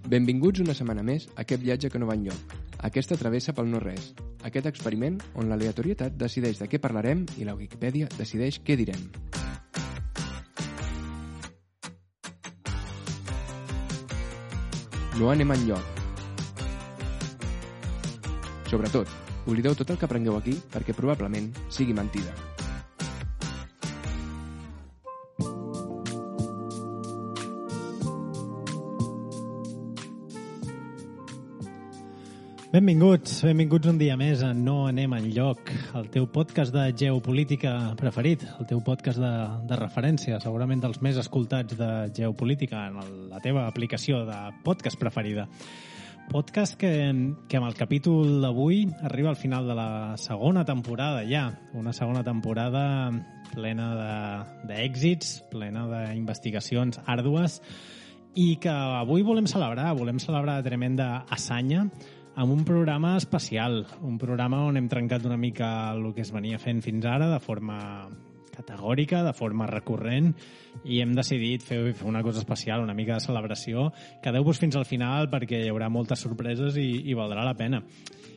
Benvinguts una setmana més a aquest viatge que no va enlloc, aquesta travessa pel no-res, aquest experiment on l'aleatorietat decideix de què parlarem i la Wikipedia decideix què direm. No anem enlloc. Sobretot, oblideu tot el que aprengueu aquí perquè probablement sigui mentida. Benvinguts un dia més a No anem enlloc, el teu podcast de geopolítica preferit, el teu podcast de referència, segurament dels més escoltats de geopolítica en la teva aplicació de podcast preferida. Podcast que amb el capítol d'avui arriba al final de la segona temporada ja, una segona temporada plena d'èxits, plena d'investigacions àrdues i que avui volem celebrar tremenda hassanya amb un programa especial, un programa on hem trencat una mica el que es venia fent fins ara de forma categòrica, de forma recurrent, i hem decidit fer una cosa especial, una mica de celebració. Quedeu-vos fins al final perquè hi haurà moltes sorpreses i valdrà la pena.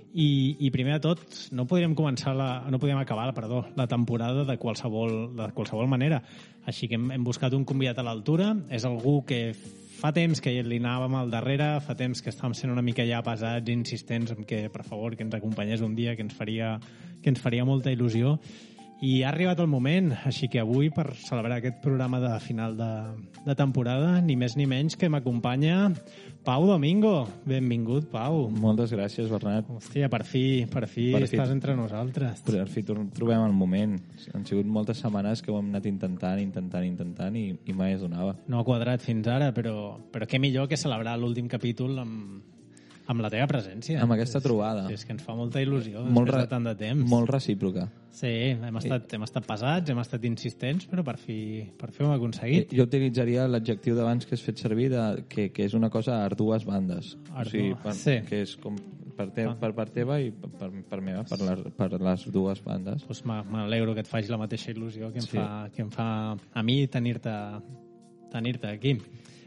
I primer de tot, no podíem acabar la temporada de qualsevol manera. Així que hem buscat un convidat a l'altura. És algú que fa temps que li anàvem al darrere, fa temps que estàvem sent una mica ja pesats i insistents en que, per favor, que ens acompanyés un dia, que ens faria molta il·lusió. I ha arribat el moment, així que avui, per celebrar aquest programa de final de temporada, ni més ni menys que m'acompanya Pau Domingo. Benvingut, Pau. Moltes gràcies, Bernat. Hòstia, per fi estàs entre nosaltres. Per fi trobem el moment. Han sigut moltes setmanes que ho hem anat intentant i mai es donava. No ha quadrat fins ara, però què millor que celebrar l'últim capítol amb la teva presència. Amb aquesta trobada. És que ens fa molta il·lusió després de tant de temps. Molt recíproca. Sí, hem estat pesats, hem estat insistents, però per fi ho hem aconseguit. Jo utilitzaria l'adjectiu d'abans que has fet servir, que és una cosa a dues bandes. Sí. Que és com per part teva i per meva, per les dues bandes. Pues m'alegro que et faci la mateixa il·lusió que em fa a mi tenir-te aquí.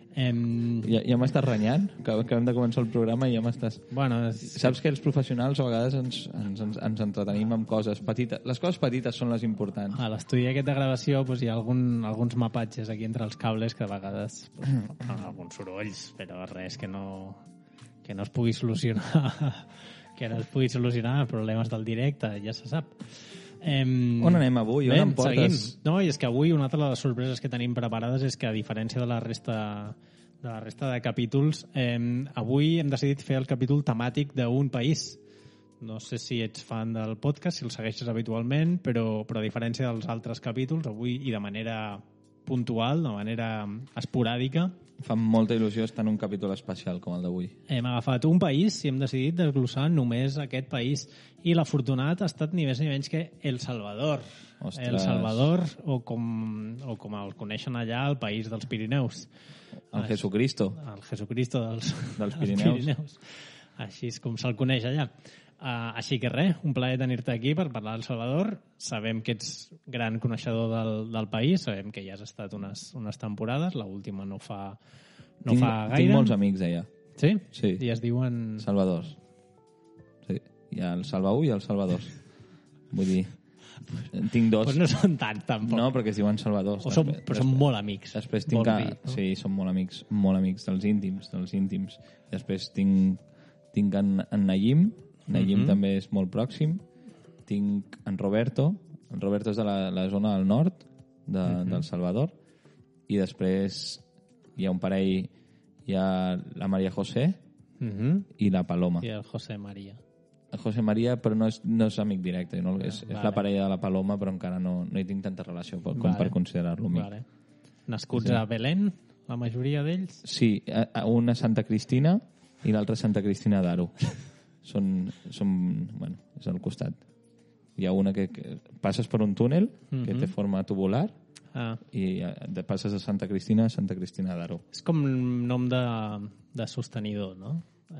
Ja m'estàs renyant, que hem de començar el programa i ja m'estàs... Bueno, saps que els professionals a vegades ens entretenim amb coses petites. Les coses petites són les importants. A l'estudi aquest de gravació hi ha alguns mapatges aquí entre els cables que a vegades fan alguns sorolls, però res que no es pugui solucionar problemes del directe, ja se sap. On anem avui? On em portes? Seguim. No, i és que avui una altra de les sorpreses que tenim preparades és que, a diferència de la resta de capítols, avui hem decidit fer el capítol temàtic d'un país. No sé si ets fan del podcast, si el segueixes habitualment, però a diferència dels altres capítols, avui i de manera puntual, de manera esporàdica, fa molta il·lusió estar en un capítol especial com el d'avui. Hem agafat un país i hem decidit desglossar només aquest país. I l'afortunat ha estat ni més ni menys que El Salvador. Ostres. El Salvador, o com el coneixen allà, el país dels Pirineus. El Jesucristo. El Jesucristo dels Pirineus. Així és com se'l coneix allà. Així que res, un plaer tenir-te aquí per parlar del Salvador. Sabem que ets gran coneixedor del país, sabem que ja has estat unes temporades, l'última no fa gaire. Tinc molts amics allà. Sí? Sí. I es diuen... Salvadors. Sí. Hi ha el Salvaú i el Salvadors. Vull dir, tinc dos. Pues no són tants, tampoc. No, perquè es diuen Salvadors. Però són molt amics. Després tinc... Sí, són molt amics dels íntims. Després tinc en Nayim. Nayim també és molt pròxim. Tinc en Roberto. En Roberto és de la zona del nord del Salvador. I després hi ha un parell, hi ha la Maria José i la Paloma. I el José María. El José María, però no és amic directe. No? És la parella de la Paloma, però encara no hi tinc tanta relació com per considerar-lo amic. Vale. Nascuts a Belén, la majoria d'ells? Sí, una Santa Cristina i l'altra Santa Cristina d'Aro. Són és al costat. Hi ha una que passes per un túnel que té forma tubular i passes de Santa Cristina a Santa Cristina d'Aro. És com un nom de sostenidor, no?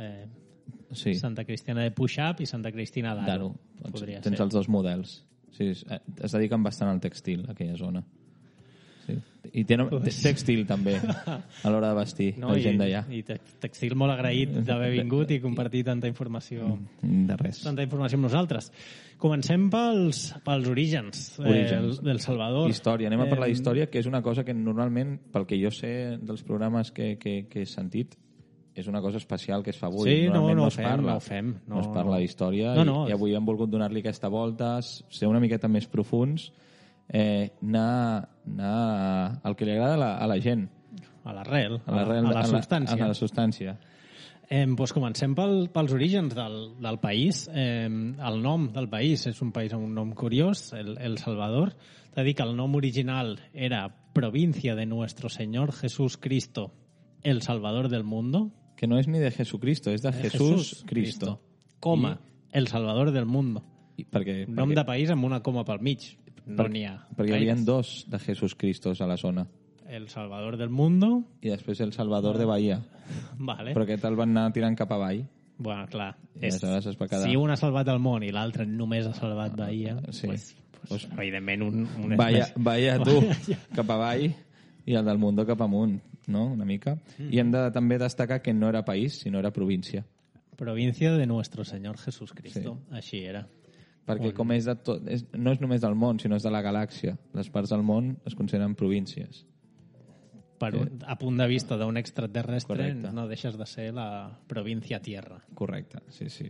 Sí. Santa Cristina de Puix-Up i Santa Cristina d'Aro. Tens els dos models. Sí, es dediquen bastant al tèxtil, aquella zona. Sí. I té textil, també, a l'hora de vestir, la gent d'allà. I textil molt agraït d'haver vingut i compartir tanta informació. De res. Tanta informació amb nosaltres. Comencem pels orígens del Salvador. Història. Anem a parlar d'història, que és una cosa que normalment, pel que jo sé dels programes que he sentit, és una cosa especial que es fa avui. Sí, normalment no es parla. No es parla d'història i avui hem volgut donar-li aquesta volta, ser una miqueta més profuns, anar al que li agrada a la gent. A l'arrel, a la substància. Doncs comencem pels orígens del país. El nom del país és un país amb un nom curiós, El Salvador. T'ha dit que el nom original era Provincia de Nuestro Señor Jesús Cristo, El Salvador del Mundo. Que no és ni de Jesucristo, és de Jesús Cristo. Coma, El Salvador del Mundo. Nom de país amb una coma pel mig. No n'hi ha. Perquè hi havia dos de Jesús Cristos a la zona. El Salvador del Mundo. I després El Salvador de Bahia. Vale. Però aquest el van anar tirant cap avall. Bueno, clar. Si un ha salvat el món i l'altre només ha salvat Bahia, pues, evidentment Bahia tu, cap avall, i el del Mundo cap amunt, no? Una mica. I hem de també destacar que no era país, sinó era província. Província de Nuestro Señor Jesús Cristo. Sí. Així era. Perquè com és de tot, no és només del món, sinó és de la galàxia. Les parts del món es consideren províncies. A punt de vista d'un extraterrestre, correcte, no deixes de ser la província Tierra. Correcte, sí.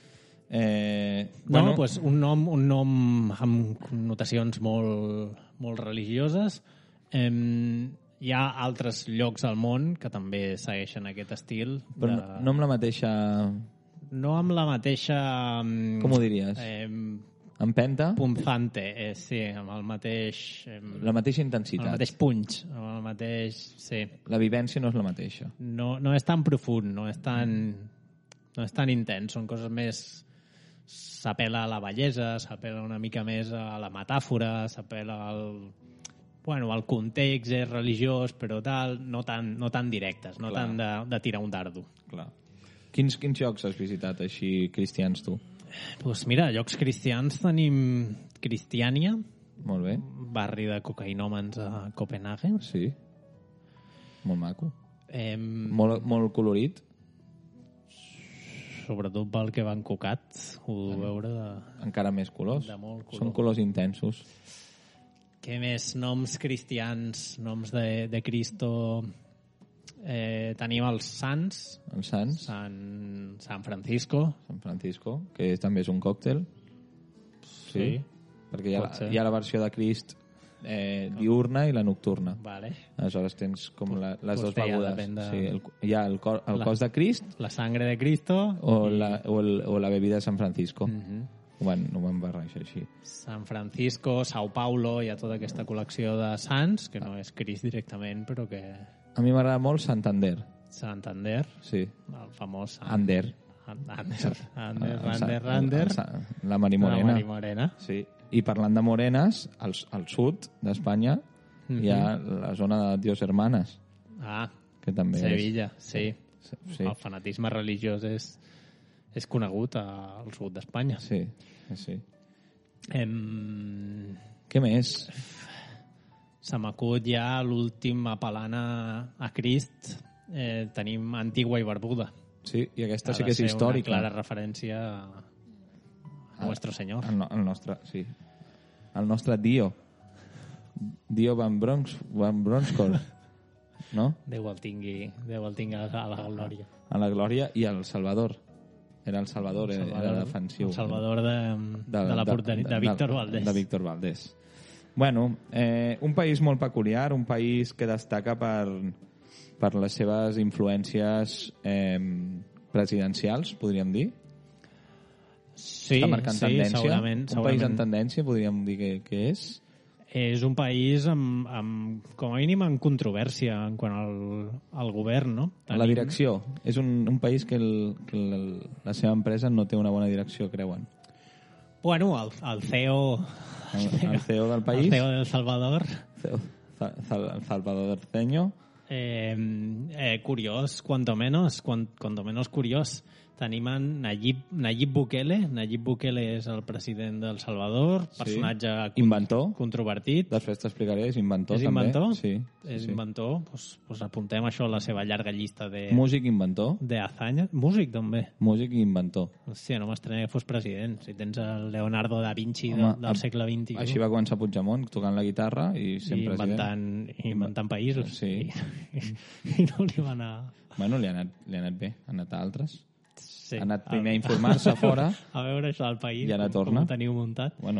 Pues un nom amb connotacions molt religioses. Hi ha altres llocs al món que també segueixen aquest estil. Però no amb la mateixa... No amb la mateixa... Com ho diries? Empenta? Punzante, sí, amb el mateix... La mateixa intensitat. El mateix punch, amb el mateix... Sí. La vivència no és la mateixa. No és tan profund, no és tan intens, són coses més... S'apela a la bellesa, s'apela una mica més a la metàfora, s'apela al context és religiós, però no tan directes, no tant de tirar un dardo. Clar. Quins llocs has visitat així cristians, tu? Doncs mira, llocs cristians tenim Cristiània. Molt bé. Barri de cocaïnòmens a Copenhague. Sí. Molt maco. Molt colorit. Sobretot pel que van cocat. Ho deu veure de... Encara més colors. De molt color. Són colors intensos. Què més? Noms cristians, noms de Cristo... tenim els sants. Els sants. San Francisco. San Francisco, que també és un còctel. Sí. Perquè hi ha la versió de Crist diurna i la nocturna. Vale. Aleshores tens com les dues begudes. De... Sí, hi ha el cos de Crist. La sangre de Cristo. O la bebida de San Francisco. Ho van barrejar així. San Francisco, Sao Paulo, hi ha tota aquesta col·lecció de sants, que no és Crist directament, però que... A mi m'agrada molt Santander. Santander? Sí. El famós... Ander. La Marimorena. Sí. I parlant de morenes, al sud d'Espanya hi ha la zona de Dios Hermanas. Que també Sevilla, sí. El fanatisme religiós és conegut al sud d'Espanya. Sí. Què més? Se m'acut ja l'últim apel·lant a Crist. Tenim Antigua i Barbuda. Sí, i aquesta sí que és històrica. Una clara referència a Nuestro Señor. El nostre Dio. Dio Van Bronscore. No? Déu el tingui a la glòria. A la glòria i el Salvador. Era el Salvador, era defensiu. El Salvador de Víctor Valdés. De Víctor Valdés. Bueno, un país molt peculiar, un país que destaca per les seves influències presidencials, podríem dir. Sí, tendència. Segurament. Un país en tendència, podríem dir que és. És un país com a mínim en controvèrsia en quant al govern, no? La direcció. És un país que la seva empresa no té una bona direcció, creuen. Bueno, el CEO... El CEO del país. El CEO del Salvador. El Salvadorceño. Curiós, cuanto menos curiós. Tenim en Nayib Bukele. Nayib Bukele és el president del Salvador, personatge inventor. Controvertit. Després t'explicaré, és inventor és també. Inventor? Sí. És inventor? Doncs apuntem això a la seva llarga llista de... Músic inventor. De hazañas. Músic, també. Músic i inventor. Hòstia, no m'estranya que fos president. Si tens el Leonardo da Vinci del segle XXI. Així va començar Puigdemont, tocant la guitarra i sent president. Inventant països. Sí. I no li va anar... Bueno, li ha anat bé. Ha anat a altres. Sí. Ha anat primer a informar-se fora. A veure això del país. I ara torna. Com ho teniu muntat. Bueno.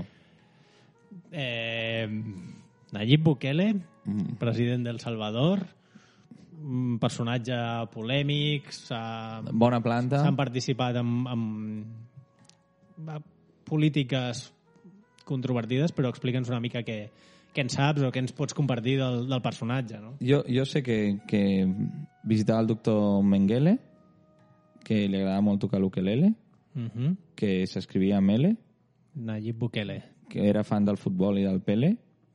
Nayib Bukele, president del Salvador, personatge polèmic, bona planta. S'han participat en polítiques controvertides, però explica'ns una mica què en saps o què ens pots compartir del personatge. No? Jo sé que visitava el doctor Mengele, que li agradava molt tocar l'ukelele, que s'escrivia amb L. Nayib Bukele. Que era fan del futbol i del Pele,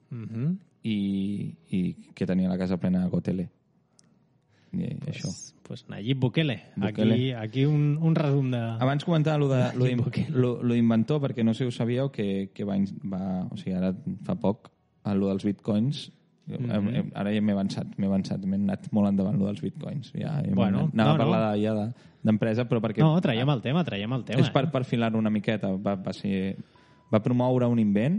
i que tenia la casa plena de Gotele. I això. Pues Nayib Bukele. Aquí un resum de... Abans comentava lo d'inventor, perquè no sé si ho sabíeu, que va... O sigui, ara fa poc, lo dels bitcoins... Ara ja m'he avançat, m'he anat molt endavant lo dels bitcoins. Anava a parlar d'empresa, però perquè... No, traiem el tema. És per filar-ho una miqueta. Va promoure un invent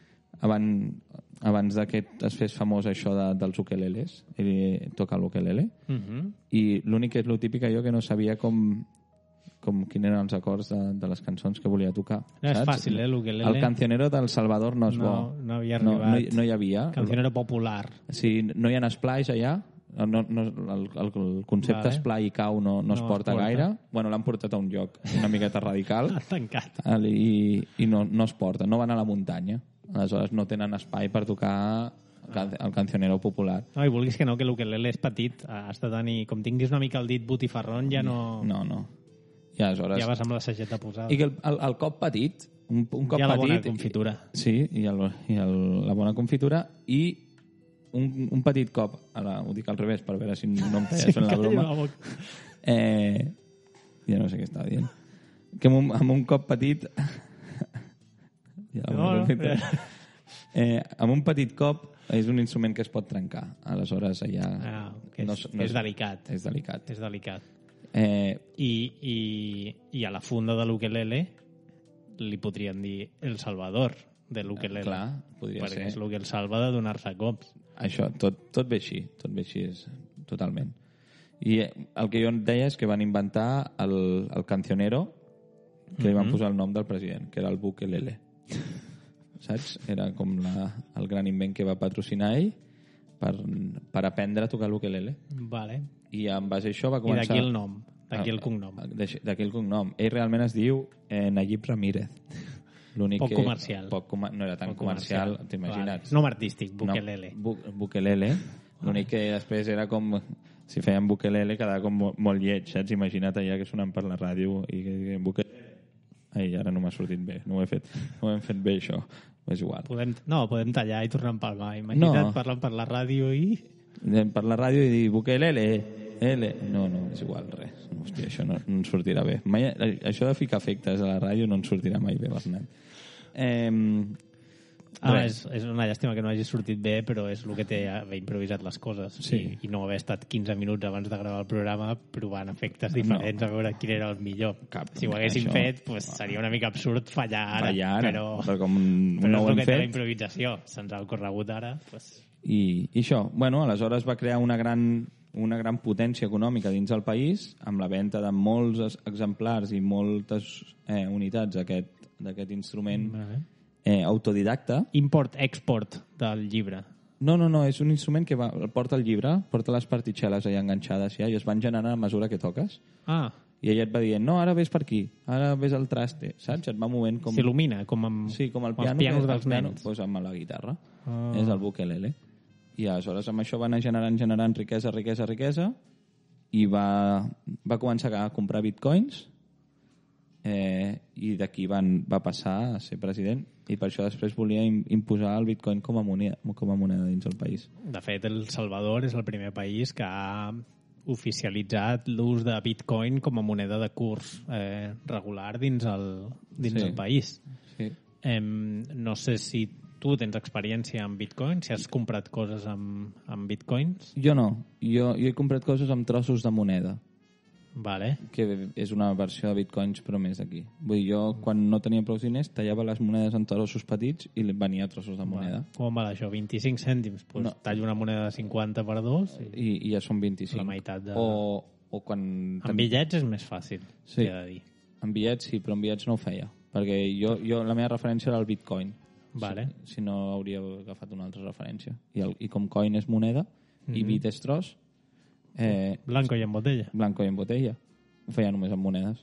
abans que es fes famós això dels ukeleles, tocar l'ukelele, i l'únic que és lo típic allò que no sabia com quins eren els acords de les cançons que volia tocar. No és fàcil, l'ukelele. El cancionero del Salvador no és bo. No havia arribat. No hi havia. Cancionero popular. Sí, no hi ha esplais allà. El concepte esplai i cau no es porta gaire. Bueno, l'han portat a un lloc una miqueta radical. Tancat. I no es porta. No van a la muntanya. Aleshores no tenen espai per tocar el cancionero popular. No, i vulguis que no, que l'ukelele és petit. Has de tenir... Com tinguis una mica el dit botifarrón, ja no... No. I aleshores... Ja vas amb la sageta posada. I que el cop petit... Un cop hi ha la bona petit, confitura. Sí, i la bona confitura i un petit cop, ara ho dic al revés per veure si no em talles fent la broma. Ja no sé què estava dient. Que amb un cop petit... amb un petit cop és un instrument que es pot trencar. Aleshores allà... és delicat. És delicat. És delicat. I a la funda de l'ukelele li podrien dir El Salvador de l'ukelele. Clar, podria perquè ser. és el que el salva de donar-se cops. Això, tot ve així és totalment. I el que jo et deia és que van inventar el cancionero, que li van posar el nom del president, que era el Bukelele. Saps? Era com el gran invent que va patrocinar ell per aprendre a tocar l'ukelele. Vale. I en base a això va començar... I d'aquí el nom, d'aquí el cognom. D'aquí el cognom. Ell realment es diu Nayib Ramírez. Poc comercial. No era tan comercial, t'imagina't. Vale. Nom artístic, Bukelele. No, Bukelele. L'únic que després era com... Si feien Bukelele quedava com molt lleig, saps? Imagina't allà que sonant per la ràdio i Bukelele... Ai, ara no m'ha sortit bé. No ho hem fet bé, això. És igual. Podem tallar i tornar a empalmar. Imagina't parlant per la ràdio i... Per la ràdio i dir Bukelele... No, és igual, res. Hòstia, això no ens sortirà bé. Això de ficar efectes a la ràdio no ens sortirà mai bé, Bernat. És una llàstima que no hagi sortit bé, però és el que té haver improvisat les coses. Sí. I no haver estat 15 minuts abans de gravar el programa provant efectes diferents a veure quin era el millor. Si ho haguéssim fet, seria una mica absurd fallar ara. Però com no ho hem és el que té la fet. improvisació. Se'ns ha ocorregut ara. I això, bueno, aleshores va crear una gran potència econòmica dins del país amb la venda de molts exemplars i moltes unitats d'aquest instrument autodidacta. Import-export del llibre. No, és un instrument que porta el llibre, porta les partitxeles allà enganxades ja, i es van generant a mesura que toques. I ella et va dient, no, ara ves per aquí, ara ves el traste, saps? Et va movent com... S'il·lumina, com amb el piano, els pianos dels nens. Doncs amb la guitarra. És el Bukelele. I aleshores amb això va anar generant riquesa, i va començar a comprar bitcoins, i d'aquí va passar a ser president, i per això després volia imposar el bitcoin com a moneda dins el país. De fet, El Salvador és el primer país que ha oficialitzat l'ús de Bitcoin com a moneda de curs regular dins el país. Sí. No sé si tu tens experiència amb Bitcoin, si has comprat coses amb Bitcoins. Jo no. Jo he comprat coses amb trossos de moneda, Vale. que és una versió de Bitcoins però més aquí. Vull dir, jo quan no tenia prou diners tallava les monedes en trossos petits i venia trossos de moneda. Com va això? 25 cèntims? Pues No. tallo una moneda de 50 per 2 I ja són 25. la meitat de... O quan... Amb bitllets és més fàcil, Sí. he de dir. En bitllets sí, però en bitllets no ho feia. Perquè la meva referència era el Bitcoin. Vale. Si no, hauria agafat una altra referència. I com coin és moneda i bit és tros, Blanco i en botella. blanco i en botella. Ho feia només amb monedes.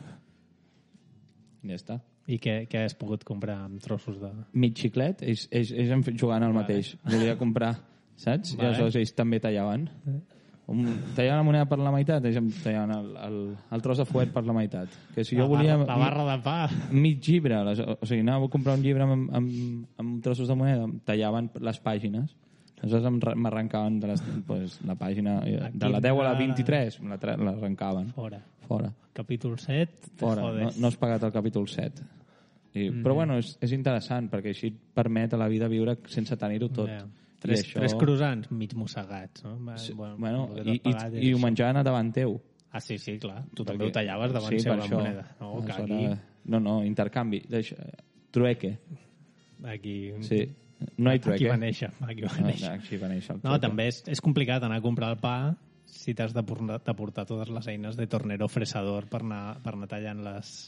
I ja està. I què has pogut comprar amb trossos de... Mig xiclet, ells jugant al mateix. Volia comprar, saps? I aleshores ells també tallaven. Tallaven la moneda per la meitat, ells em tallaven el tros de fuet per la meitat. Que si jo volia... La barra de pa. Mig llibre, o sigui, anava a comprar un llibre amb trossos de moneda, em tallaven les pàgines. Aleshores m'arrencaven la pàgina de la 10 a la 23, l'arrencaven. Fora. Capítol 7, Fora. No has pagat el capítol 7. Però bueno, és interessant, perquè així et permet a la vida viure sense tenir-ho tot. Yeah. Tres croissants mig mossegats, no? Bueno, i ho menjaven a davant teu. Ah, sí, clar. Tu també ho tallaves davant seu la moneda. No, que aquí... No, intercanvi. Trueque. Aquí... Sí. No hi trueque. Aquí va néixer. Aquí va néixer. No, també és complicat anar a comprar el pa si t'has de portar totes les eines de tornero fresador per anar tallant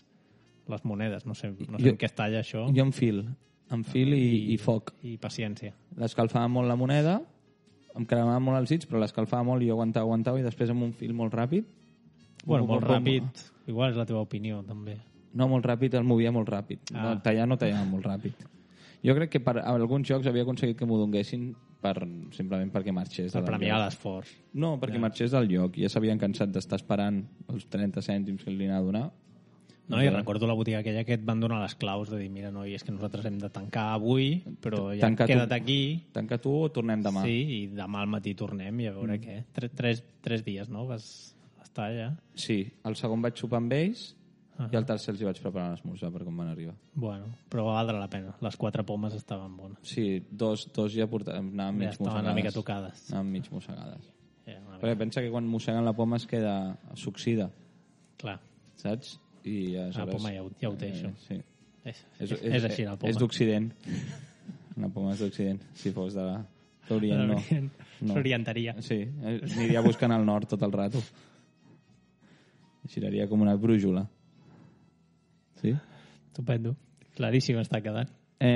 les monedes. No sé en què es talla això. Jo amb fil i foc. I paciència. L'escalfava molt la moneda, em cremava molt els dits, però l'escalfava molt i jo aguantava i després amb un fil molt ràpid. Bueno, molt ràpid. Igual és la teva opinió, també. No, molt ràpid, el movia molt ràpid. No tallava molt ràpid. Jo crec que per alguns jocs havia aconseguit que m'ho donguessin simplement perquè marxés. Per premiar l'esforç. No, perquè marxés del lloc. Ja s'havien cansat d'estar esperant els 30 cèntims que li anava a donar. No, i recordo la botiga aquella que et van donar les claus de dir, mira, noi, és que nosaltres hem de tancar avui, però ja queda't aquí. Tanca tu o tornem demà. Sí, i demà al matí tornem i a veure què. Tres dies, no? Vas estar allà. Sí, el segon vaig sopar amb ells i el tercer els hi vaig preparar l'esmorzar per com van arribar. Bueno, però va valdre la pena. Les 4 pomes estaven bones. Sí, dos ja anaven mig mossegades. Estaven una mica tocades. Anaven mig mossegades. Perquè pensa que quan mosseguen la poma es queda... s'oxida. Clar. Saps? I la poma ja ho té, això. Sí. És així, la poma. És d'Occident. La poma és d'Occident. Si fos d'Orient, no. S'orientaria. Sí, aniria buscant al nord tot el rato. Giraria com una brújula. Sí? Estupendo. Claríssim està quedant.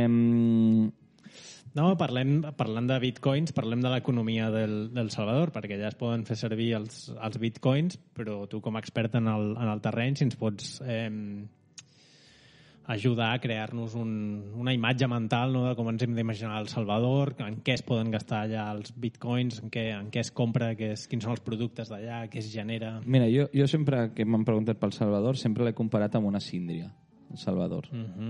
No, parlant de bitcoins, parlem de l'economia del Salvador, perquè ja es poden fer servir els bitcoins, però tu com a expert en el terreny, si ens pots ajudar a crear-nos una imatge mental, no?, de com ens hem d'imaginar El Salvador, en què es poden gastar allà els bitcoins, en què es compra, quins són els productes d'allà, què es genera... Mira, jo sempre que m'han preguntat pel Salvador sempre l'he comparat amb una síndria, El Salvador.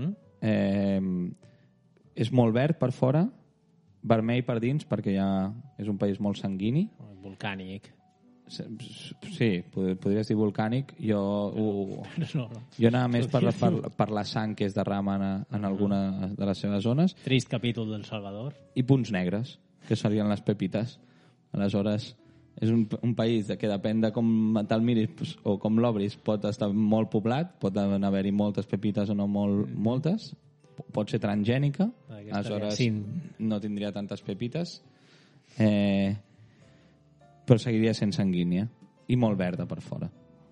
És molt verd per fora, vermell per dins, perquè ja és un país molt sanguini. Volcànic. Sí, podries dir volcànic. Jo anava més per la sang que es derrama en alguna de les seves zones. Trist capítol del Salvador. I punts negres, que serien les pepites. Aleshores, és un país que depèn de com te'l miris o com l'obris, pot estar molt poblat, pot haver-hi moltes pepites o no moltes, pot ser transgènica, aleshores no tindria tantes pepites, però seguiria sent sanguínia i molt verda per fora.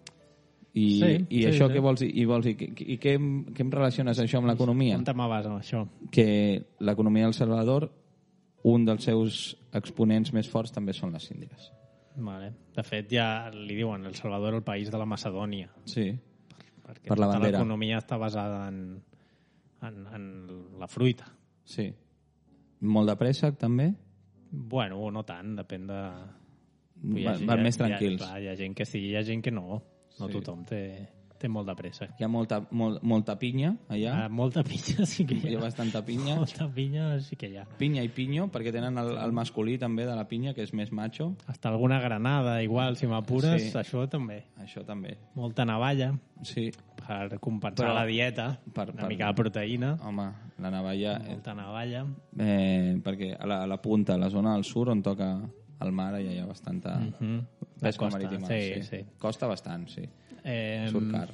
I això què vols dir? I què em relaciones això amb l'economia? On te m'abas amb això? Que l'economia del Salvador, un dels seus exponents més forts també són les síndries. Vale. De fet, ja li diuen El Salvador el país de la Macedònia. Sí, perquè per la bandera. Tota l'economia està basada en la fruita. Sí. Molt de préssec, també? Bueno, no tant, depèn de... Van més tranquils. Hi ha gent que sí, hi ha gent que no. No tothom té té molt de pressa. Hi ha molta pinya allà. Molta pinya sí que hi ha. Hi ha bastanta pinya. Molta pinya sí que hi ha. Pinya i pinyo, perquè tenen el masculí també de la pinya, que és més macho. Hasta alguna granada, igual, si m'apures, Sí. això també. Això també. Molta navalla Sí. per compensar Però- la dieta, una mica de proteïna. Home, la navalla... Molta navalla. perquè a la punta, a la zona del sud, on toca el mar, hi ha bastanta pesca costa, marítima. sí. Costa bastant, sí. Eh, Surt car.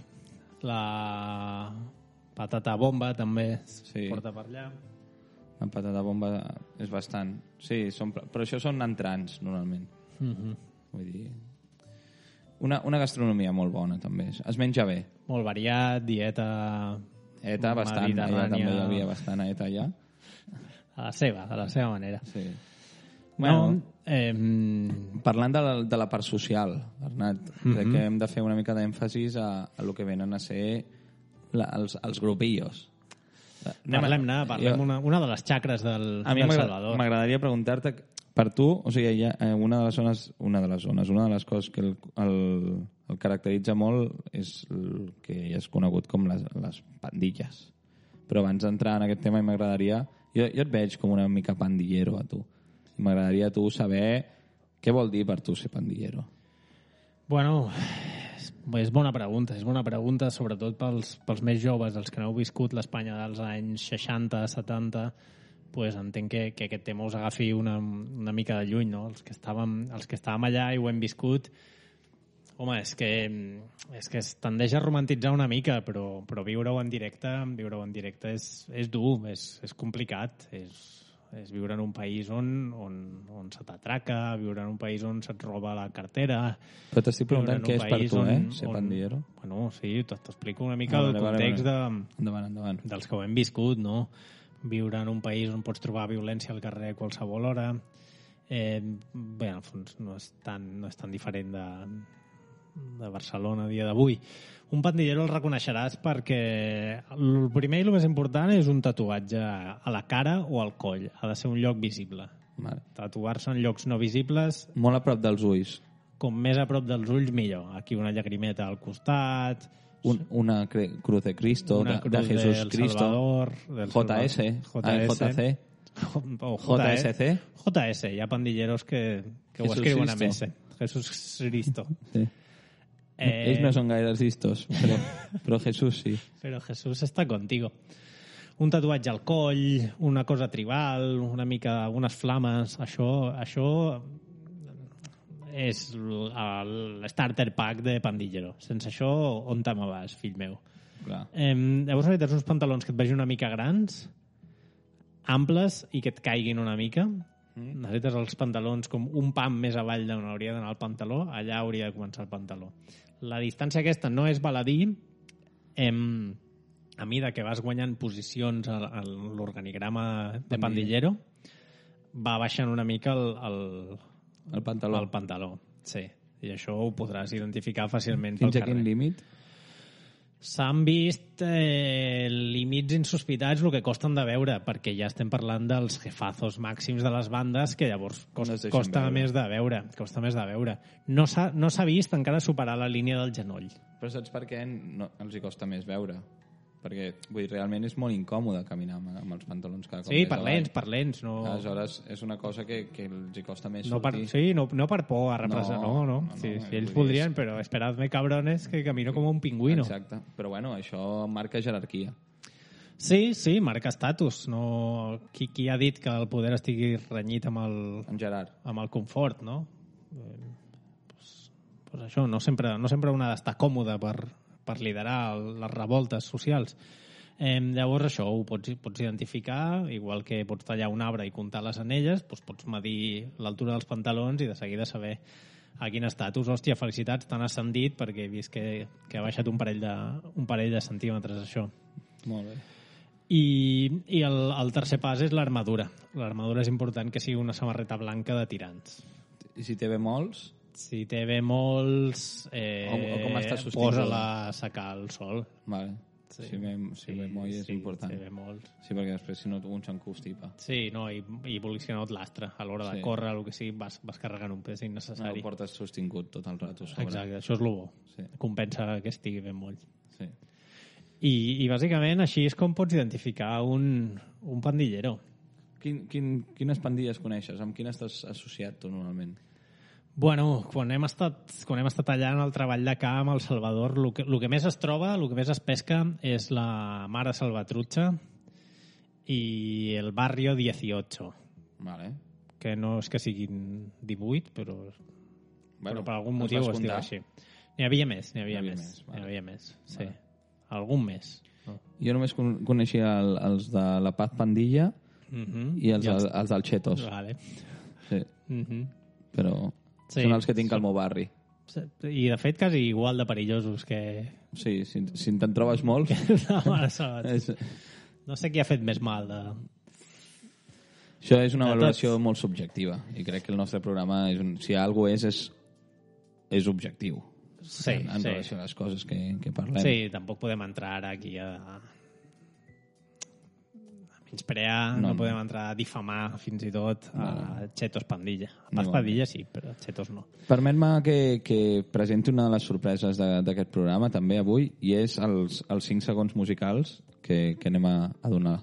La patata bomba també Sí. porta per allà. La patata bomba és bastant... Sí, però això són entrants, normalment. Vull dir... Una gastronomia molt bona, també. Es menja bé. Molt variat, dieta ETA, bastant. Allà mediterrània. també hi havia bastant ETA allà. A la seva manera. Sí. Bueno, Parlant de la part social, Bernat, crec que hem de fer una mica d'èmfasis a lo que venen a ser els grupillos. parlem-ne, una de les xacres del A mi Salvador. m'agradaria preguntar-te, per tu, o sigui, una de les coses que el caracteritza molt és el que ja és conegut com les pandilles. Però abans d'entrar en aquest tema m'agradaria... Jo et veig com una mica pandillero a tu. M'agradaria a tu saber què vol dir per tu ser pandillero. Bueno, és bona pregunta, sobretot pels més joves, els que no heu viscut l'Espanya dels anys 60, 70, pues entenc que aquest tema us agafi una mica de lluny, no? Els que estàvem allà i ho hem viscut, home, és que es tendeix a romantitzar una mica, però viure-ho en directe és dur, és complicat, és viure en un país on se t'atraca, viure en un país on se't roba la cartera... Però t'estic preguntant què és per tu, ser pandillero? Bueno, sí, t'explico una mica el context Endavant. dels que ho hem viscut, no? Viure en un país on pots trobar violència al carrer a qualsevol hora. Bé, en el fons no és tan diferent de Barcelona a dia d'avui. Un pandillero el reconeixeràs perquè el primer i el més important és un tatuatge a la cara o al coll. Ha de ser un lloc visible. Vale. Tatuar-se en llocs no visibles, Molt a prop dels ulls. com més a prop dels ulls, millor. Aquí una llagrimeta al costat, Una cruz de Cristo, una de cruz Jesús del Cristo. Salvador, del JS, JC, o JSC. JS, hi ha pandilleros que ho Jesús escriuen amb Cristo. S. Jesús Cristo. Sí. Ells no són gaire listos, però Jesús sí. Però Jesús està contigo. Un tatuatge al coll, una cosa tribal, una mica, unes flames, això és l'starter pack de pandillero. Sense això, on te me vas, fill meu? Clar. Llavors necessites uns pantalons que et vegin una mica grans, amples i que et caiguin una mica. Necessites els pantalons com un pam més avall d'on hauria d'anar el pantaló, allà hauria de començar el pantaló. La distància aquesta no és baladí. A mesura que vas guanyant posicions a l'organigrama de pandillero, va baixant una mica El pantaló. el pantaló. Sí, i això ho podràs identificar fàcilment Fins pel a quin carrer. límit? S'han vist límits insospitats el que costen de veure, perquè ja estem parlant dels jefazos màxims de les bandes, que llavors No es deixen costa veure. més de veure. No s'ha vist encara superar la línia del genoll. Però saps per què no, els hi costa més veure? Perquè, vull dir, realment és molt incòmode caminar amb els pantalons cada cop Sí, més per avall. lents. No, Aleshores, és una cosa que els hi costa més no, sortir. no per por a representar. No. Si ells voldrien, però esperadme, cabrones, que camino com un pingüino. Exacte. Però bueno, això marca jerarquia. Sí, marca estatus. No... Qui ha dit que el poder estigui renyit amb En Gerard. el confort, no? Pues això, no sempre un ha d'estar còmode per liderar les revoltes socials. Llavors això ho pots identificar, igual que pots tallar un arbre i comptar les anelles, doncs pots medir l'altura dels pantalons i de seguida saber a quin estatus. Hòstia, felicitats, t'han ascendit perquè he vist que ha baixat un parell de centímetres, això. Molt bé. I el tercer pas és l'armadura. L'armadura és important que sigui una samarreta blanca de tirants. I si té molts? Si té molts, o com està sostinguda? posa-la a secar al sol. Vale. Si ve moll és important. Si ve molts. Sí, perquè després si no un s'encostipa. Sí, no, i vulguis que no et lastra. A l'hora de córrer, el que sigui, vas carregant un pes No innecessari. el portes sostingut tot el rato sobre. Exacte, això és el bo. Sí. Compensa que estigui ben moll. I bàsicament així és com pots identificar un pandillero. Quines pandilles coneixes? Amb quines estàs associat tu normalment? Bueno, quan hem estat allà en el treball de camp, al Salvador, el que més es troba, el que més es pesca és la Mare Salvatrucha i el Barrio 18. Vale. Que no és que siguin 18, però per algun motiu ho estiu així. N'hi havia més. Sí. Vale. Algun més. No. Jo només coneixia els de la Paz Pandilla i els del Chetos. Vale. Sí. Però són els que tinc al meu barri. I, de fet, quasi igual de perillosos que... Sí, si te'n trobes molts... No sé qui ha fet més mal de... Això és una valoració molt subjectiva i crec que el nostre programa, si hi ha alguna cosa és objectiu. Sí, en relació a les coses que parlem. Sí, tampoc podem entrar aquí a menysprear, no podem entrar a difamar fins i tot a Chetos Pandilla. Paz Pandilla sí, però Chetos no. Permet-me que presenti una de les sorpreses d'aquest programa també avui, i és els 5 segons musicals que anem a donar.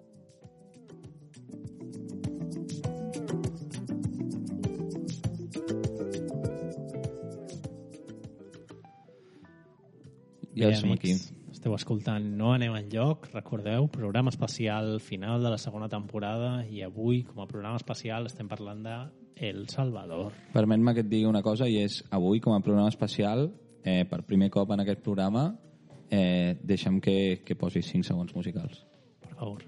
Ja som aquí. Esteu escoltant No anem enlloc, recordeu, programa especial final de la segona temporada, i avui, com a programa especial, estem parlant de El Salvador. Permet-me que et digui una cosa, i és avui, com a programa especial, per primer cop en aquest programa, deixa'm que posi 5 segons musicals. Per favor.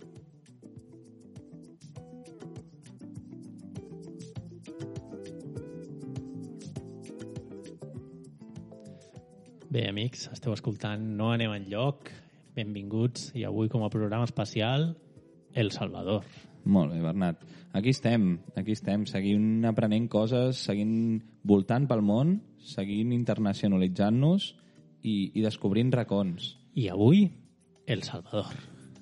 Bé, amics, esteu escoltant No anem enlloc. Benvinguts. I avui, com a programa especial, El Salvador. Molt bé, Bernat. Aquí estem, seguint aprenent coses, seguint voltant pel món, seguint internacionalitzant-nos i descobrint racons. I avui, El Salvador.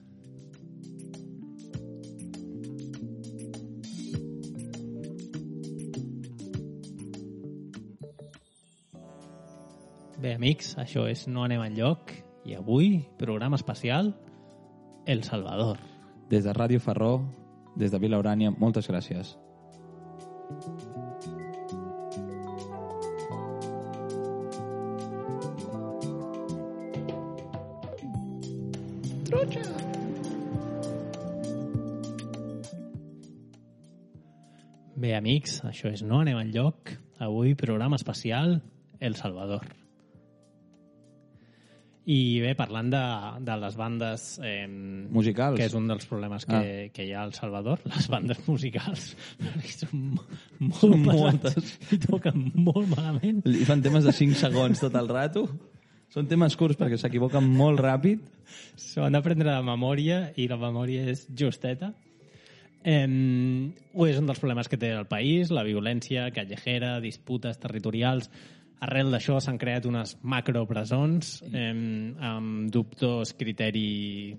Bé, amics, això és No anem enlloc, i avui, programa especial, El Salvador. Des de Ràdio Ferró, des de Vila Urània, moltes gràcies. Bé, amics, això és No anem enlloc, avui, programa especial, El Salvador. I bé, parlant de les bandes... musicals. Que és un dels problemes que hi ha al Salvador, les bandes musicals. Són molt pesats i toquen molt malament. I fan temes de 5 segons tot el rato. Són temes curts perquè s'equivoquen molt ràpid. S'ho han d'aprendre de memòria i la memòria és justeta. És un dels problemes que té el país, la violència callejera, disputes territorials. Arrel d'això s'han creat unes macropresons amb dubtós criteri...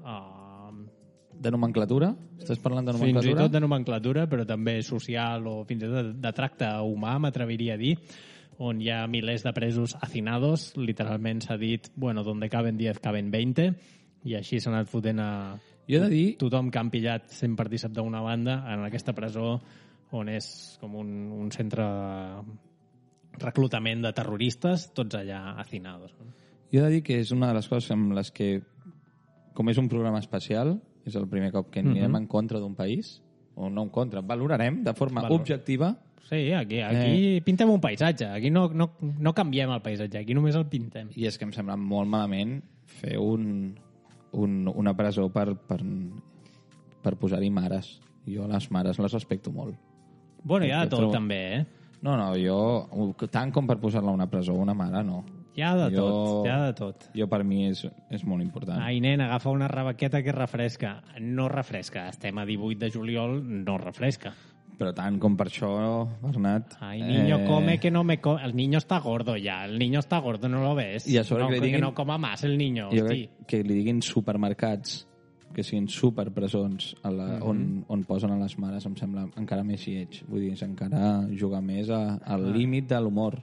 De nomenclatura? Estàs parlant de nomenclatura? Fins i tot de nomenclatura, però també social o fins i tot de tracte humà, m'atreviria a dir, on hi ha milers de presos hacinados. Literalment s'ha dit, bueno, donde caben 10, caben 20, i així s'ha anat fotent a tothom que han pillat sent partícip d'una banda en aquesta presó, on és com un centre... reclutament de terroristes, tots allà hacinados. Jo he de dir que és una de les coses amb les que, com és un programa especial, és el primer cop que anirem en contra d'un país, o no en contra, valorarem de forma objectiva. Sí, aquí pintem un paisatge, aquí no canviem el paisatge, aquí només el pintem. I és que em sembla molt malament fer una presó per posar-hi mares. Jo les mares les respecto molt. Bueno, hi ha de tot, també, No, jo, tant com per posar-la a una presó, una mare, no. Hi ha de tot. Jo, per mi, és molt important. Ai, nen, agafa una rebequeta que refresca. No refresca. Estem a 18 de juliol, no refresca. Però tant com per això, Bernat... Ai, niño, come que no me come... El niño está gordo ya. El niño está gordo, ¿no lo ves? I a sobre no, que diguin... no coma más el niño, jo crec que li diguin supermercats, que siguin superpresons on posen a les mares, em sembla encara més lleig. Vull dir, és encara jugar més al límit de l'humor.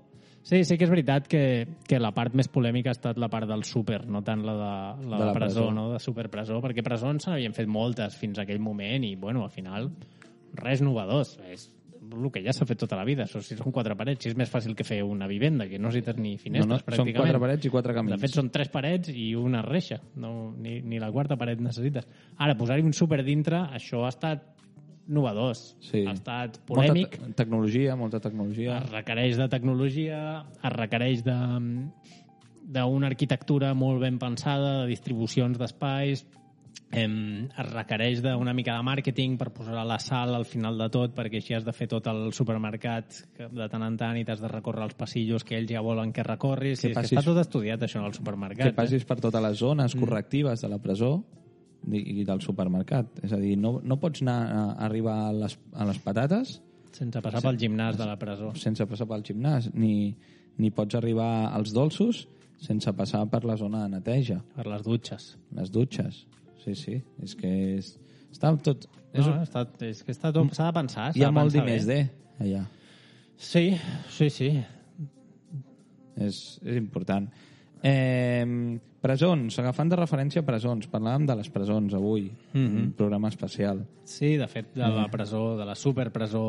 Sí que és veritat que la part més polèmica ha estat la part del súper, no tant la de la presó, no? De superpresó, perquè presons se n'havien fet moltes fins a aquell moment i, bueno, al final, res novedós. És el que ja s'ha fet tota la vida. Si són 4 parets, si és més fàcil que fer una vivenda, que no necessites ni finestres, pràcticament. Són 4 parets i 4 camins. De fet, són 3 parets i una reixa. No, ni la quarta paret necessites. Ara, posar-hi un súper dintre, això ha estat novedós. Sí. Ha estat polèmic. Molta tecnologia. Es requereix de tecnologia, es requereix d'una arquitectura molt ben pensada, de distribucions d'espais, es requereix d'una mica de màrqueting per posar la sal al final de tot, perquè així has de fer tot el supermercat de tant en tant i t'has de recórrer els passillos que ells ja volen que recorris. Que està tot estudiat, això, en el supermercat. Que passis per totes les zones correctives de la presó i del supermercat. És a dir, no pots arribar a les patates sense passar pel gimnàs de la presó. Sense passar pel gimnàs. Ni pots arribar als dolços sense passar per la zona de neteja. Per les dutxes. Les dutxes. Sí. És que està tot... És que està tot... S'ha de pensar. Hi ha molt diners allà. Sí. És important. Presons, agafant de referència a presons. Parlàvem de les presons avui, un programa especial. Sí, de fet, de la presó, de la superpresó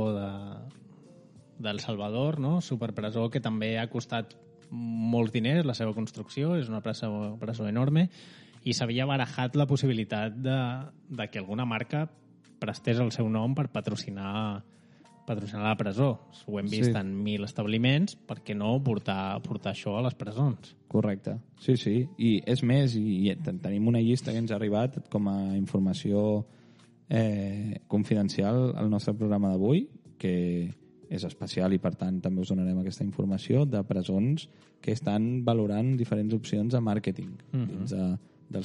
del Salvador, no? Superpresó que també ha costat molts diners la seva construcció, és una presó enorme, i s'havia barajat la possibilitat de que alguna marca prestés el seu nom per patrocinar la presó. Ho hem vist en 1.000 establiments, per què no portar això a les presons? Correcte, sí. I és més, i tenim una llista que ens ha arribat com a informació confidencial al nostre programa d'avui, que és especial i per tant també us donarem aquesta informació de presons que estan valorant diferents opcions de màrqueting dins la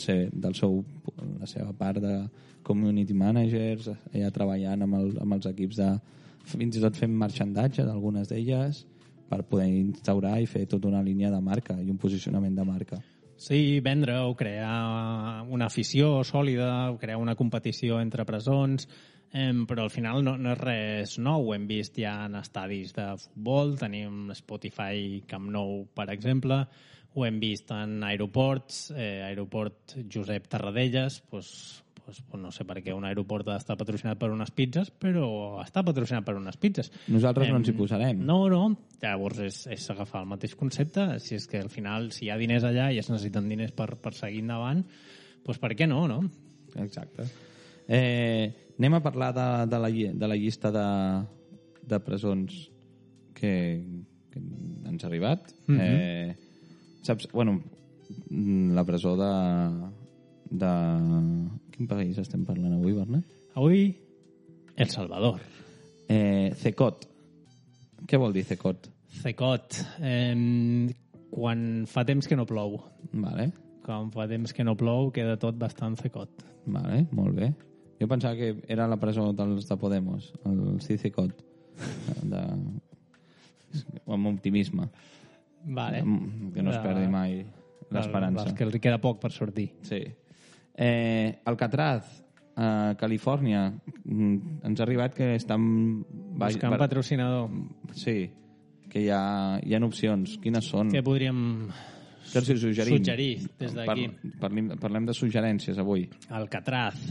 seva part de community managers, allà treballant amb els equips fins i tot fent marxandatge d'algunes d'elles per poder instaurar i fer tota una línia de marca i un posicionament de marca. Sí, vendre o crear una afició sòlida, o crear una competició entre presons, però al final no és res nou. Ho hem vist ja en estadis de futbol, tenim Spotify Camp Nou, per exemple, ho hem vist en aeroports, aeroport Josep Tarradellas, no sé per què un aeroport ha d'estar patrocinat per unes pizzas, però està patrocinat per unes pizzas. Nosaltres no ens hi posarem. No. Llavors és agafar el mateix concepte. Si és que al final, si hi ha diners allà i es necessiten diners per seguir endavant, doncs per què no? Exacte. Anem a parlar de la llista de presons que ens ha arribat. Saps? Bueno, la presó de... Quin país estem parlant avui, Bernat? Avui, El Salvador. CECOT. Què vol dir CECOT? CECOT. Quan fa temps que no plou. Vale. Quan fa temps que no plou, queda tot bastant CECOT. Vale, molt bé. Jo pensava que era la presó dels de Podemos, el CICECOT. Amb optimisme. Vale. Que no es perdi mai l'esperança. Que els queda poc per sortir. Sí. Alcatraz, a Califòrnia, ens ha arribat que estan... Buscant patrocinador. Sí, que hi ha opcions. Quines són? Què podríem suggerir des d'aquí? Parlem de suggerències avui. Alcatraz.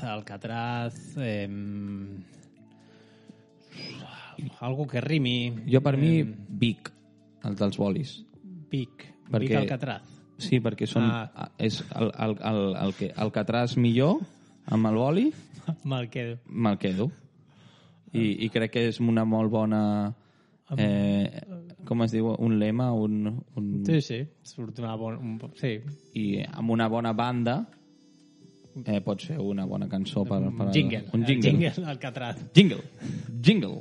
Algo que rimi. Jo, per mi, Vic, el dels bolis. Vic Alcatraz. Sí, perquè és el Alcatraz millor amb el boli. Me'l quedo. I crec que és una molt bona... com es diu? Un lema? Sí. Surt una bona... Sí. I amb una bona banda pot ser una bona cançó per jingle. Un jingle. Jingle Alcatraz. Jingle.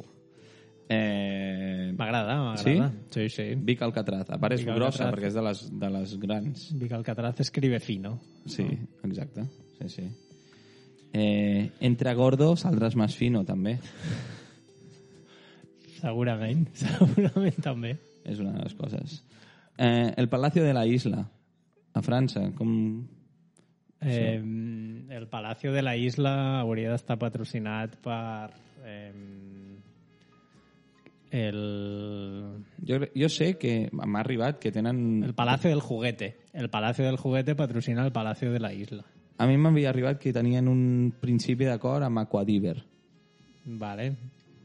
M'agrada. Sí? Sí. Vic Alcatraz. A part és grossa perquè és de les grans. Vic Alcatraz escribe fino. Sí, exacte. Sí. Entre gordo saldràs más fino, també. Segurament també. És una de les coses. El Palacio de la Isla, a França, com... El Palacio de la Isla hauria d'estar patrocinat per... Jo sé que m'ha arribat que tenen... El Palacio del Juguete. El Palacio del Juguete patrocina el Palacio de la Isla. A mi m'havia arribat que tenien un principi d'acord amb Aquadiver. Vale.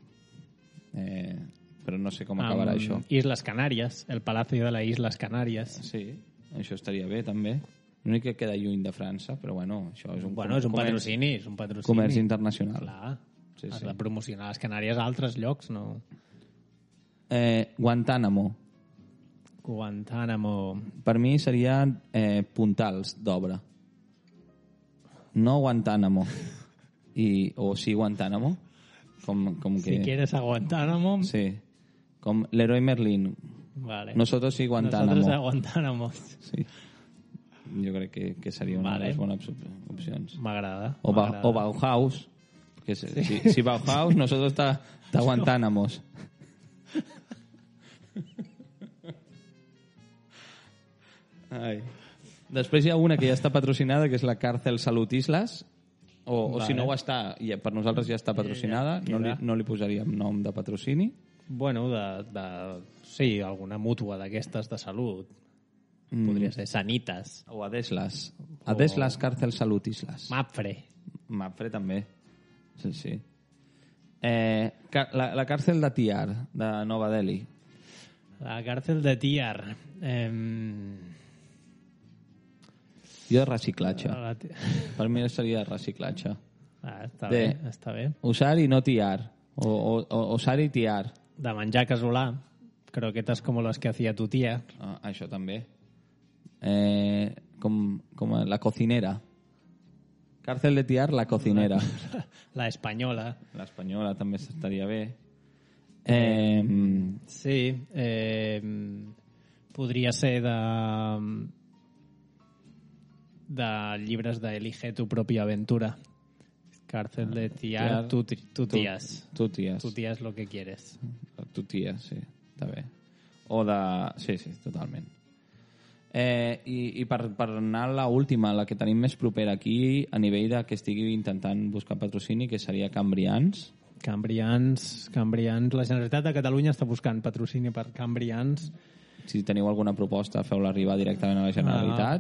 Però no sé com acabarà això. Islas Canàries. El Palacio de les Islas Canàries. Sí, això estaria bé, també. L'únic que queda lluny de França, però bueno, això és un, és un patrocini. És un patrocini. Comerç internacional. Clar. Sí, Has sí. de promocionar les Canàries a altres llocs, no? Guantánamo. Guantánamo. Per mi serien puntals d'obra. No Guantánamo. O sí Guantánamo. Com que... Si quieres a Guantánamo... Sí. Com Leroy Merlin. Vale. Nosotros sí Guantánamo. Nosotros a Guantánamo. Sí. Jo crec que seria una de les bones opcions. M'agrada. O Bauhaus. Que si Bauhaus, nosotros está Guantánamos. Ai. Després hi ha una que ja està patrocinada, que és la Càrcel Salut Islas, o si no ho està, per nosaltres ja està patrocinada, no li posaríem nom de patrocini. Bueno, sí, alguna mútua d'aquestes de salut. Podria ser Sanitas. O Adeslas. Adeslas Càrcel Salut Islas. Mapfre també. Sí, sí. La càrcel de Tiar, de Nova Delhi. La càrcel de Tiar. Jo de reciclatge. Per mi seria de reciclatge. Està bé. Usar i no tiar. O usar i tiar. De menjar casolà. Croquetas como las que hacía tu tía. Això també. Com la cocinera. Càrcel de Tiar, la cocinera. La espanyola. L'espanyola també estaria bé. Sí. Podria ser de llibres de Elige tu propia aventura. Càrcel de Tiar, tu tías. Tu tías. Tu tías lo que quieres. Tu tías, sí. Està bé. O de... Sí, totalment. I per anar a l'última, la que tenim més propera aquí, a nivell de que estigui intentant buscar patrocini, que seria Cambrians. Cambrians. La Generalitat de Catalunya està buscant patrocini per Cambrians. Si teniu alguna proposta, feu-la arribar directament a la Generalitat.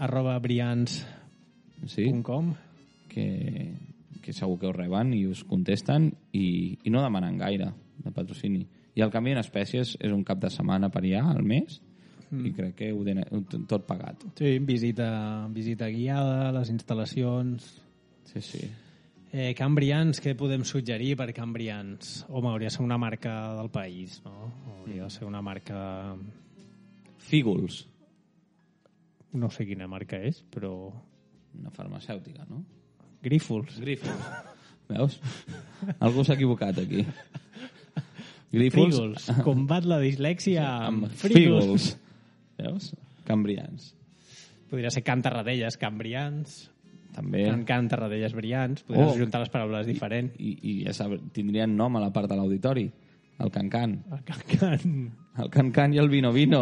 can@brians.com que segur que us reben i us contesten i no demanen gaire de patrocini. I el canvi en espècies és un cap de setmana per allà al mes i crec que ho tenen tot pagat. Sí, visita guiada, les instal·lacions... Sí. Cambrians, què podem suggerir per Cambrians? Home, hauria de ser una marca del país, no? Hauria de ser una marca... Fígols. No sé quina marca és, però... Una farmacèutica, no? Grífols. Veus? Algú s'ha equivocat aquí. Frígols. Combat la dislèxia amb frígols. Veus? Cambrians. Podria ser Can Tarradellas, Cambrians. També. Can Tarradellas, Brians. Podries ajuntar les paraules diferent. I ja tindrien nom a la part de l'auditori. El Can-Can. El Can-Can. El Can-Can i el Vino-Vino.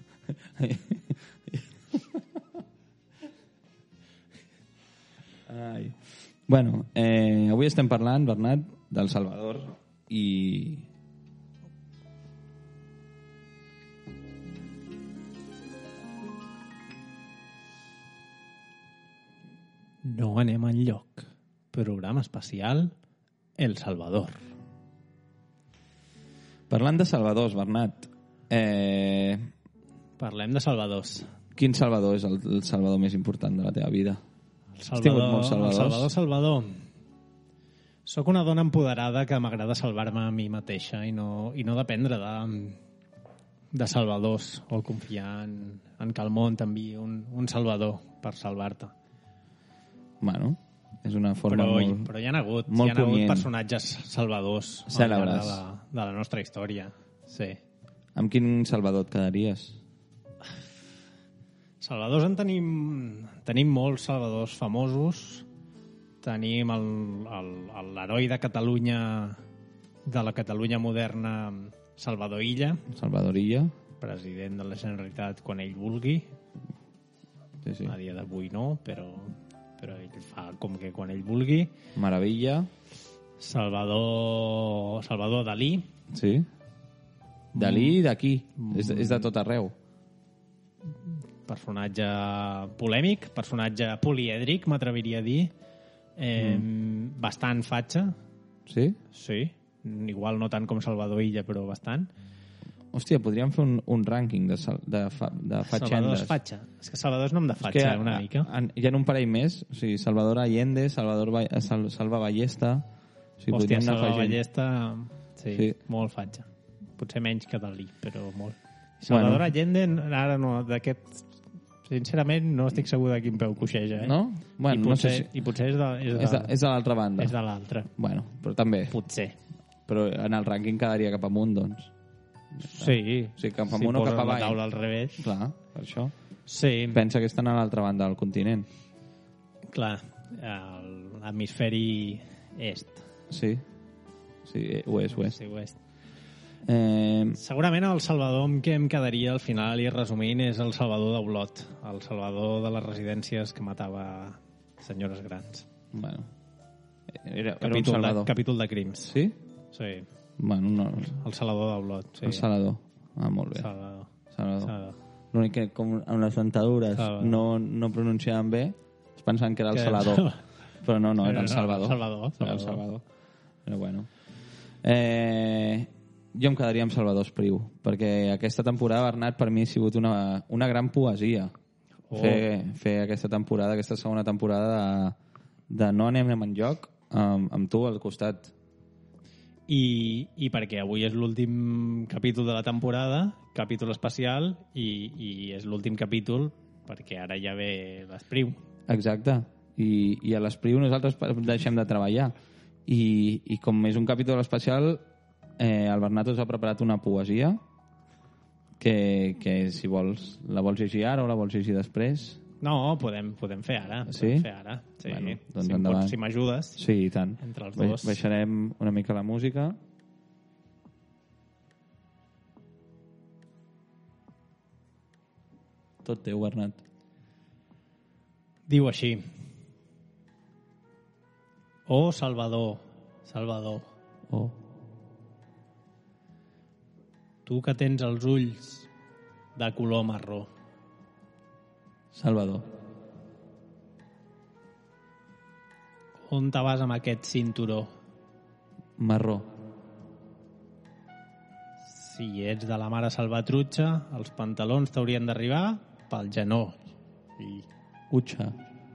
Ai. Bueno, avui estem parlant, Bernat, del Salvador i... No anem enlloc. Programa especial El Salvador. Parlant de salvadors, Bernat. Parlem de salvadors. Quin salvador és el salvador més important de la teva vida? Salvador. Soc una dona empoderada que m'agrada salvar-me a mi mateixa i no dependre de salvadors o confiar en que el món t'enviï un salvador per salvar-te. Bueno, és una forma però hi ha hagut personatges salvadors cèlebres de la nostra història. Sí. Amb quin salvador et quedaries? Salvadors en tenim molts salvadors famosos. Tenim l'heroi de Catalunya, de la Catalunya moderna, Salvador Illa. President de la Generalitat quan ell vulgui. Sí. A dia d'avui no, però ell fa com que quan ell vulgui. Meravella. Salvador Dalí. Sí. Dalí d'aquí, és de tot arreu. Personatge polèmic, personatge polièdric, m'atreviria a dir. Bastant fatxa. Sí? Sí. Igual no tant com Salvador Illa, però bastant. Hòstia, podríem fer un rànquing de fatxendes. Salvador és fatxa. És que Salvador és nom de fatxa, una mica. Hi ha un parell més, o sigui, Salvador Allende, Salva Ballesta... O sigui, Hòstia, Salva afegint. Ballesta... Sí, molt fatxa. Potser menys que Dalí, però molt. Salvador Allende, ara no, d'aquest... Sincerament, no estic segur de quin peu coixeja, No? Bueno, I potser, no sé si... I potser És de l'altra banda. és de l'altra. Bueno, però també. Potser. Però en el rànquing quedaria cap amunt, doncs. Sí. O sigui, cap amunt o cap la avall. taula al revés. Clar, per això. Sí, Pensa que estan a l'altra banda del continent. clar. L'hemisferi est. Sí. Sí, ho és. Sí, oest. Segurament el Salvador amb què em quedaria al final i resumint és el Salvador d'Olot, el Salvador de les residències que matava senyores grans. Bueno, era un Salvador. Capítol de crims. Sí? Sí, Bueno, no, el Salvador d'Olot. Sí. el Salador. Ah, molt bé. Salvador. L'únic que com amb les dentadures no pronunciaven bé, es pensaven que era el Salador. Però no, era el Salvador. Era el Salvador. Però bueno. Jo em quedaria amb Salvador Espriu, perquè aquesta temporada, Bernat, per mi ha sigut una gran poesia. Fer aquesta temporada, aquesta segona temporada de no anem enlloc amb tu al costat. I perquè avui és l'últim capítol de la temporada, capítol especial, i és l'últim capítol perquè ara ja ve l'Espriu. Exacte. I a l'Espriu nosaltres deixem de treballar. I com és un capítol especial, el Bernat us ha preparat una poesia que si vols, la vols llegir ara o la vols llegir després? No, podem fer ara. Sí? Fer ara. Sí. Bueno, doncs endavant. Si m'ajudes. Sí, i tant. Entre els dos. Baixarem una mica la música. Tot teu, Bernat. Diu així. Oh, Salvador, Salvador. Oh. Tu que tens els ulls de color marró. Salvador. On te vas amb aquest cinturó? Marró. Si ets de la mare salvatrucha, els pantalons t'haurien d'arribar pel genoll. Utxa.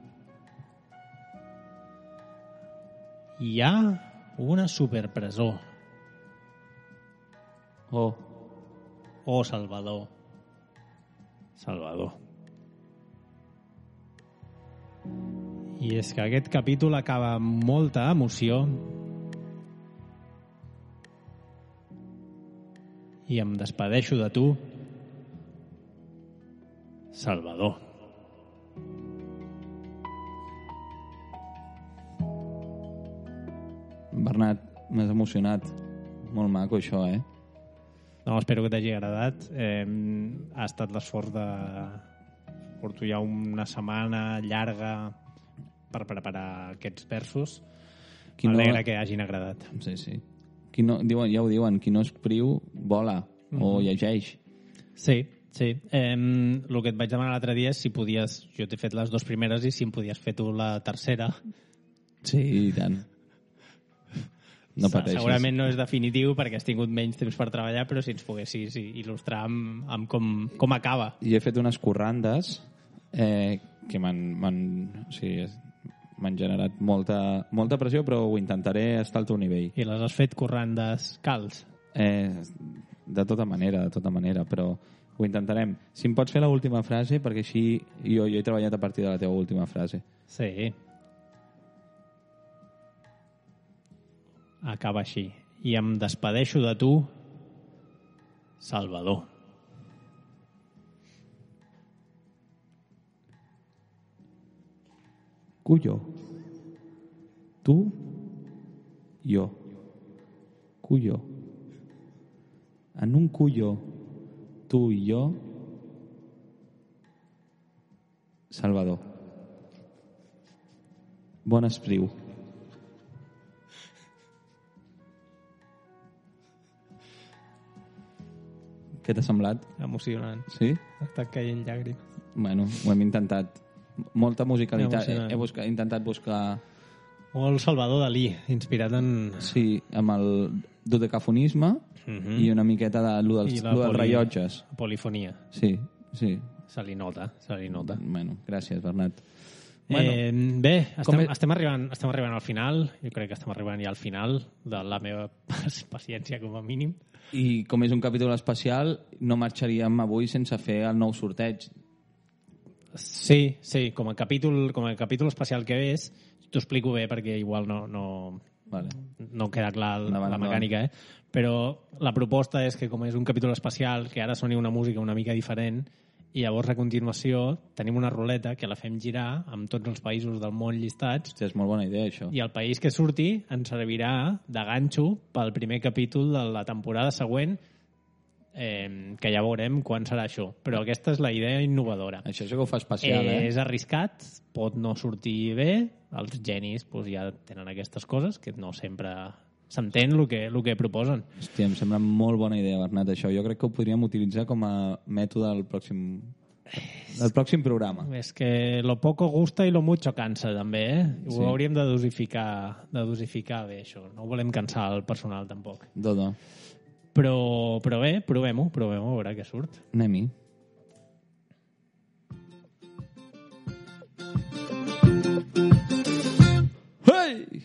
Hi ha una superpresó. Oh. Oh, Salvador. Salvador. I és que aquest capítol acaba amb molta emoció i em despedeixo de tu, Salvador. Bernat, m'has emocionat. Molt maco, això, eh? No, espero que t'hagi agradat. Ha estat l'esforç de... Porto ja una setmana llarga per preparar aquests versos. M'alegra que hagin agradat. Sí, sí. Ja ho diuen, qui no escriu, vola o llegeix. Sí, sí. El que et vaig demanar l'altre dia és si podies... Jo t'he fet les dues primeres i si em podies fer tu la tercera. Sí, i tant. No pateixis. Segurament no és definitiu perquè has tingut menys temps per treballar, però si ens poguessis il·lustrar amb com acaba. I he fet unes corrandes que m'han generat molta pressió, però ho intentaré estar al teu nivell. I les has fet corrandes calç? De tota manera, però ho intentarem. Si em pots fer l'última frase, perquè així jo he treballat a partir de la teva última frase. Sí. Acaba així. I em despedeixo de tu, Salvador. Cuyo. Tu, jo. Cuyo. En un cuyo, tu i jo, Salvador. Bon espriu. Què t'ha semblat? Emocionant. Sí? Estan caient llàgrimes. Bueno, ho hem intentat. Molta musicalitat. Emocionant. He intentat buscar... Molt Salvador Dalí, inspirat en... Sí, amb el dodecafonisme i una miqueta de lo dels rellotges. Polifonia. Sí. Se li nota. Bueno, gràcies, Bernat. Bé, estem arribant al final. Jo crec que estem arribant ja al final de la meva paciència, com a mínim. I com és un capítol especial, no marxaríem avui sense fer el nou sorteig. Sí, com a capítol especial que és, t'ho explico bé perquè igual no queda clar la mecànica, però la proposta és que com és un capítol especial, que ara soni una música una mica diferent, i llavors a continuació tenim una ruleta que la fem girar amb tots els països del món llistats. Hòstia, és molt bona idea, això. I el país que surti ens servirà de ganxo pel primer capítol de la temporada següent, que ja veurem quan serà això. Però aquesta és la idea innovadora. Això sí que ho fa especial, És arriscat, pot no sortir bé, els genis ja tenen aquestes coses que no sempre s'entén el que proposen. Hòstia, em sembla molt bona idea, Bernat, això. Jo crec que ho podríem utilitzar com a mètode del pròxim programa. És que lo poco gusta i lo mucho cansa, també, Ho Sí. hauríem de dosificar bé, això. No volem cansar el personal, tampoc. Dodo. Però bé, provem-ho, a veure què surt. Anem-hi. Hey!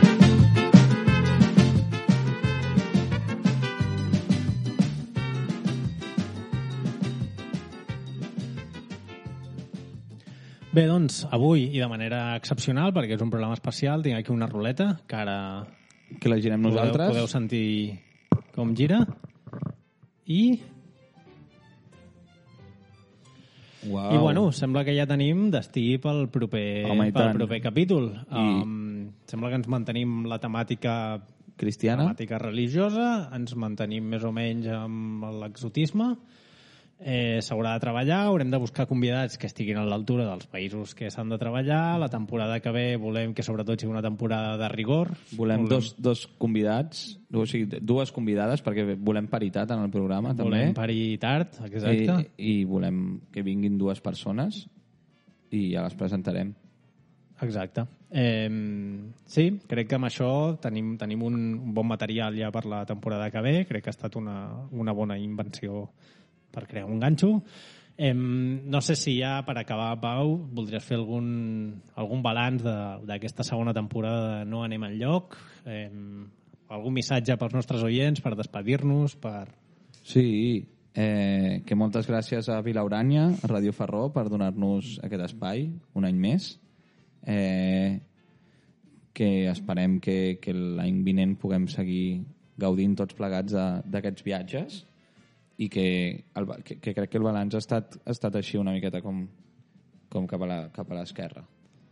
Bé, doncs, avui, i de manera excepcional, perquè és un programa especial, tinc aquí una ruleta, que ara Que la girem nosaltres. podeu sentir com gira. I Uau. I bueno, sembla que ja tenim destí pel proper capítol. Sembla que ens mantenim la temàtica religiosa, ens mantenim més o menys amb l'exotisme. S'haurà de treballar, haurem de buscar convidats que estiguin a l'altura dels països que s'han de treballar. La temporada que ve volem que sobretot sigui una temporada de rigor. Volem dos convidats, o sigui, dues convidades, perquè volem paritat en el programa, també. Volem paritat, exacte. I volem que vinguin dues persones i ja les presentarem. Exacte. Sí, crec que amb això tenim un bon material ja per la temporada que ve. Crec que ha estat una bona invenció per crear un ganxo. No sé si ja, per acabar, Pau, voldries fer algun balanç d'aquesta segona temporada de No anem enlloc? Algun missatge pels nostres oients per despedir-nos? Sí, que moltes gràcies a Vilaurània, a Ràdio Ferró, per donar-nos aquest espai un any més. Que esperem que l'any vinent puguem seguir gaudint tots plegats d'aquests viatges i que crec que el balanç ha estat així una miqueta com cap a l'esquerra.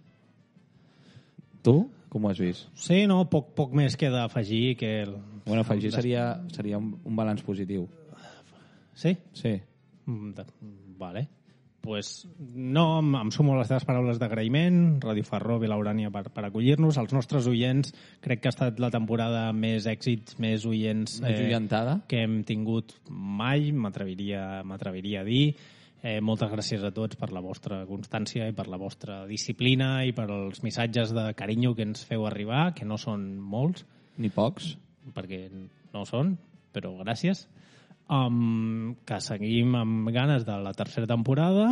Tu, com ho has vist? Sí, no, poc més queda afegir que... Bueno, afegir seria un balanç positiu. Sí? Sí. Vale. Pues no, em sumo a les teves paraules d'agraïment, Ràdio Ferró, Vilaurània, per acollir-nos. Els nostres oients, crec que ha estat la temporada amb més èxits, més oients que hem tingut mai, m'atreviria a dir. Moltes gràcies a tots per la vostra constància i per la vostra disciplina i per els missatges de carinyo que ens feu arribar, que no són molts. Ni pocs. Perquè no són, però gràcies. Que seguim amb ganes de la tercera temporada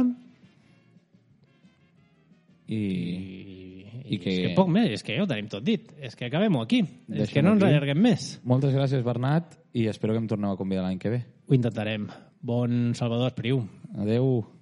i que... És que poc més, és que ja ho tenim tot dit. És que acabem-ho aquí. És que no ens allarguem més. Moltes gràcies, Bernat, i espero que em torneu a convidar l'any que ve. Ho intentarem. Bon Salvador Espriu. Adeu.